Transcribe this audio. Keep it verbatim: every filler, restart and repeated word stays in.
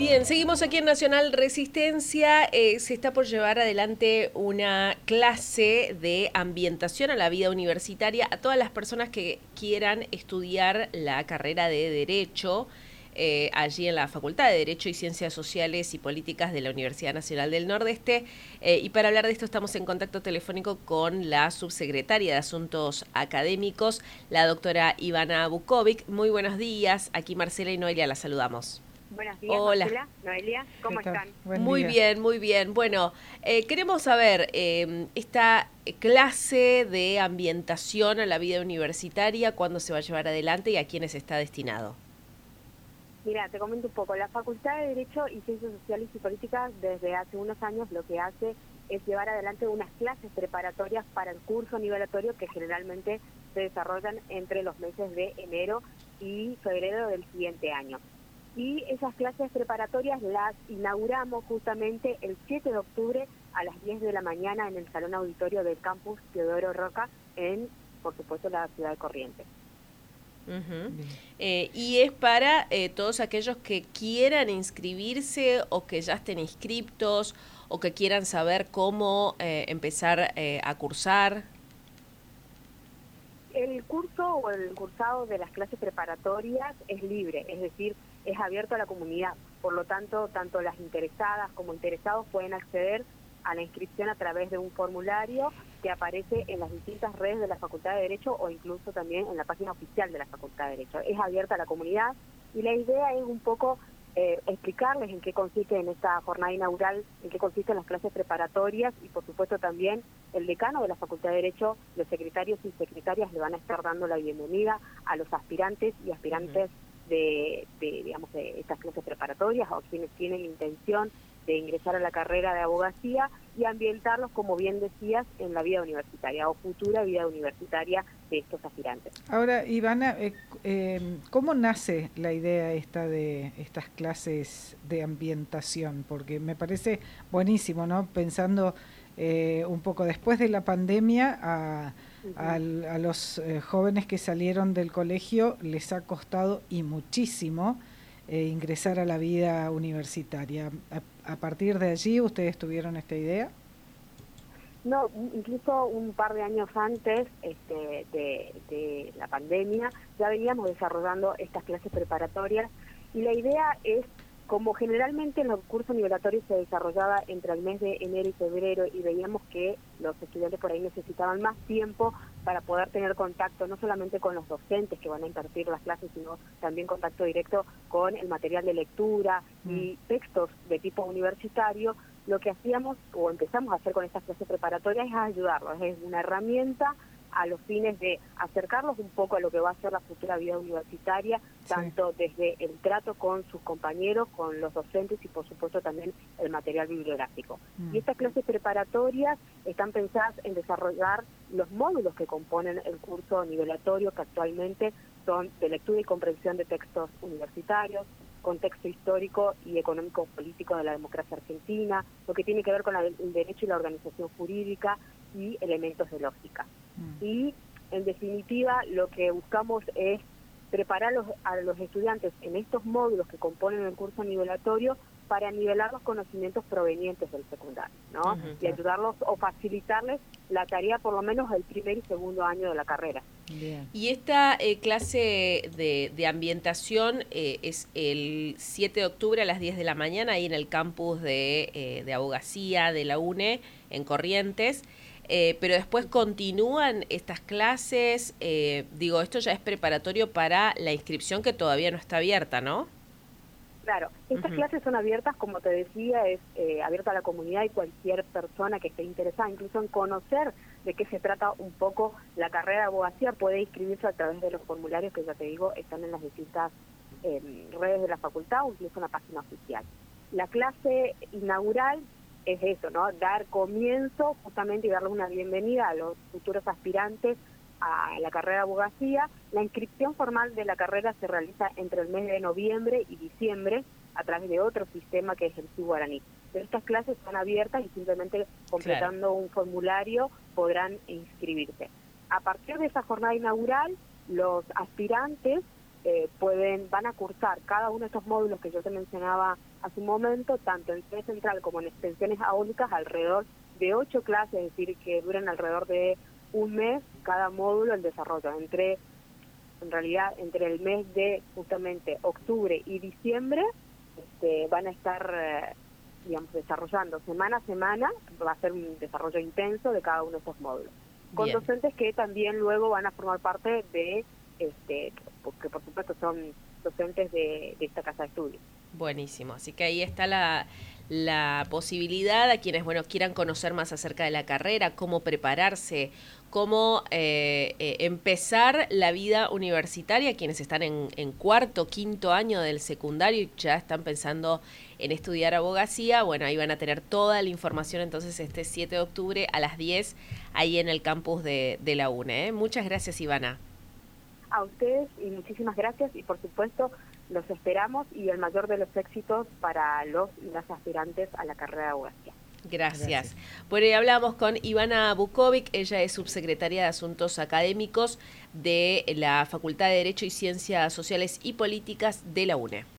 Bien, seguimos aquí en Nacional Resistencia. Eh, se está por llevar adelante una clase de ambientación a la vida universitaria a todas las personas que quieran estudiar la carrera de Derecho eh, allí en la Facultad de Derecho y Ciencias Sociales y Políticas de la Universidad Nacional del Nordeste. Eh, y para hablar de esto estamos en contacto telefónico con la subsecretaria de Asuntos Académicos, la doctora Ivana Vukovic. Muy buenos días. Aquí Marcela y Noelia la saludamos. Buenos días, Hola. Marcela, Noelia, ¿cómo están? Buen muy día. bien, muy bien. Bueno, eh, queremos saber, eh, esta clase de ambientación a la vida universitaria, ¿cuándo se va a llevar adelante y a quiénes está destinado? Mira, te comento un poco. La Facultad de Derecho y Ciencias Sociales y Políticas desde hace unos años lo que hace es llevar adelante unas clases preparatorias para el curso nivelatorio que generalmente se desarrollan entre los meses de enero y febrero del siguiente año. Y esas clases preparatorias las inauguramos justamente el siete de octubre a las diez de la mañana en el Salón Auditorio del Campus Teodoro Roca en, por supuesto, la ciudad de Corrientes. Uh-huh. eh, y es para eh, todos aquellos que quieran inscribirse o que ya estén inscriptos o que quieran saber cómo eh, empezar eh, a cursar. El curso o el cursado de las clases preparatorias es libre, es decir, es abierto a la comunidad. Por lo tanto, tanto las interesadas como interesados pueden acceder a la inscripción a través de un formulario que aparece en las distintas redes de la Facultad de Derecho o incluso también en la página oficial de la Facultad de Derecho. Es abierta a la comunidad y la idea es un poco eh, explicarles en qué consiste en esta jornada inaugural, en qué consisten las clases preparatorias y por supuesto también el decano de la Facultad de Derecho, los secretarios y secretarias le van a estar dando la bienvenida a los aspirantes y aspirantes uh-huh. de, de, digamos, de estas clases preparatorias o quienes tienen intención de ingresar a la carrera de abogacía y ambientarlos, como bien decías, en la vida universitaria o futura vida universitaria de estos aspirantes. Ahora, Ivana, eh, eh, ¿cómo nace la idea esta de estas clases de ambientación? Porque me parece buenísimo, ¿no? Pensando eh, un poco después de la pandemia, a, uh-huh. a, a los eh, jóvenes que salieron del colegio les ha costado y muchísimo Eh, ingresar a la vida universitaria. A, a partir de allí, ¿ustedes tuvieron esta idea? No, incluso un par de años antes este, de, de la pandemia ya veníamos desarrollando estas clases preparatorias y la idea es, como generalmente en los cursos nivelatorios se desarrollaba entre el mes de enero y febrero y veíamos que los estudiantes por ahí necesitaban más tiempo para poder tener contacto no solamente con los docentes que van a impartir las clases, sino también contacto directo con el material de lectura mm. y textos de tipo universitario, lo que hacíamos o empezamos a hacer con estas clases preparatorias es ayudarlos, es una herramienta a los fines de acercarlos un poco a lo que va a ser la futura vida universitaria, sí. tanto desde el trato con sus compañeros, con los docentes y por supuesto también el material bibliográfico. Mm. Y estas clases preparatorias están pensadas en desarrollar los módulos que componen el curso nivelatorio, que actualmente son de lectura y comprensión de textos universitarios, contexto histórico y económico político de la democracia argentina, lo que tiene que ver con la, el derecho y la organización jurídica y elementos de lógica. Mm. Y en definitiva lo que buscamos es preparar los, a los estudiantes en estos módulos que componen el curso nivelatorio para nivelar los conocimientos provenientes del secundario, ¿no? Uh-huh. Y ayudarlos o facilitarles la tarea por lo menos el primer y segundo año de la carrera. Bien. Y esta eh, clase de, de ambientación eh, es el siete de octubre a las diez de la mañana ahí en el campus de, eh, de abogacía de la UNE en Corrientes. Eh, pero después continúan estas clases, eh, digo, esto ya es preparatorio para la inscripción que todavía no está abierta, ¿no? Claro, estas uh-huh. clases son abiertas, como te decía, es eh, abierta a la comunidad y cualquier persona que esté interesada, incluso en conocer de qué se trata un poco la carrera de abogacía, puede inscribirse a través de los formularios que ya te digo, están en las distintas eh, redes de la facultad o incluso en la página oficial. La clase inaugural es eso, ¿no? Dar comienzo justamente y darle una bienvenida a los futuros aspirantes a la carrera de abogacía. La inscripción formal de la carrera se realiza entre el mes de noviembre y diciembre a través de otro sistema que es el SIGUaraní. Pero estas clases son abiertas y simplemente completando claro. un formulario podrán inscribirse. A partir de esa jornada inaugural, los aspirantes eh, pueden van a cursar cada uno de estos módulos que yo te mencionaba a su momento, tanto en sede central como en extensiones áulicas, alrededor de ocho clases, es decir, que duran alrededor de un mes cada módulo el desarrollo. Entre, en realidad, entre el mes de justamente octubre y diciembre, este, van a estar, eh, digamos, desarrollando semana a semana, va a ser un desarrollo intenso de cada uno de estos módulos. Con Bien. docentes que también luego van a formar parte de, este, porque por supuesto son docentes de, de esta casa de estudios. Buenísimo, así que ahí está la, la posibilidad a quienes bueno quieran conocer más acerca de la carrera, cómo prepararse, cómo eh, eh, empezar la vida universitaria, quienes están en, en cuarto, quinto año del secundario y ya están pensando en estudiar abogacía. Bueno, ahí van a tener toda la información entonces este siete de octubre a las diez ahí en el campus de, de la U N E. ¿eh? Muchas gracias, Ivana. A ustedes y muchísimas gracias, y por supuesto los esperamos y el mayor de los éxitos para los y las aspirantes a la carrera de abogacía. Gracias. Gracias. Bueno, y hablamos con Ivana Bukovic, ella es subsecretaria de Asuntos Académicos de la Facultad de Derecho y Ciencias Sociales y Políticas de la U N E.